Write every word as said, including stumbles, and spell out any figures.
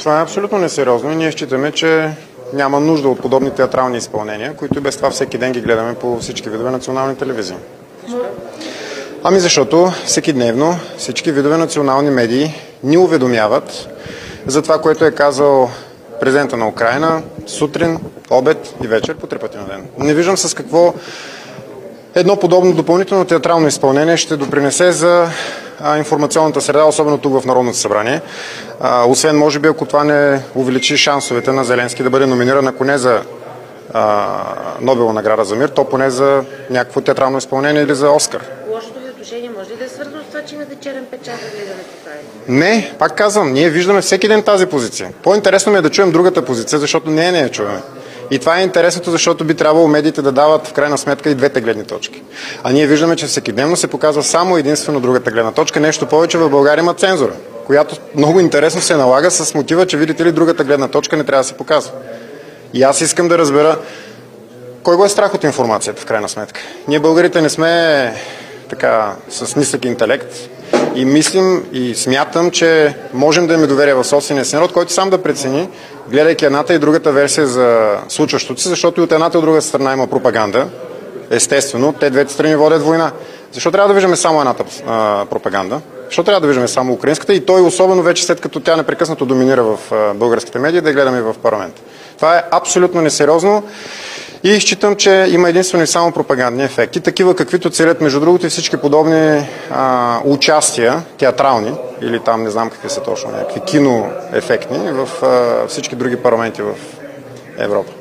Това е абсолютно несериозно и ние считаме, че няма нужда от подобни театрални изпълнения, които и без това всеки ден ги гледаме по всички видове национални телевизии. Ами защото всеки дневно всички видове национални медии ни уведомяват за това, което е казал президента на Украйна сутрин, обед и вечер по три пъти на ден. Не виждам с какво едно подобно допълнително театрално изпълнение ще допринесе за а, информационната среда, особено тук в Народното събрание. А, освен, може би, ако това не увеличи шансовете на Зеленски да бъде номиниран, ако не за а, Нобелова награда за мир, то поне за някакво театрално изпълнение или за Оскар. Лошото ви отношение може ли да е свързано с това, че имате черен печат да гледаме по край? Не, пак казвам, ние виждаме всеки ден тази позиция. По-интересно ми е да чуем другата позиция, защото не, не я чуваме. И това е интересното, защото би трябвало медиите да дават в крайна сметка и двете гледни точки. А ние виждаме, че всекидневно се показва само единствено другата гледна точка. Нещо повече, в България има цензура, която много интересно се налага с мотива, че видите ли другата гледна точка не трябва да се показва. И аз искам да разбера кой го е страх от информацията в крайна сметка. Ние българите не сме така с нисък интелект и мислим и смятам, че можем да имаме доверие в собствения си народ, който сам да прецени, гледайки едната и другата версия за случващото се, защото и от едната и от друга страна има пропаганда. Естествено, те двете страни водят война. Защо трябва да виждаме само едната а, пропаганда? Защо трябва да виждаме само украинската? И той особено вече след като тя непрекъснато доминира в а, българските медии, да гледаме и в парламент. Това е абсолютно несериозно. И считам, че има единствено и само пропагандни ефекти, такива каквито целят между другото и всички подобни а, участия, театрални, или там не знам какви са точно, някакви киноефектни в а, всички други парламенти в Европа.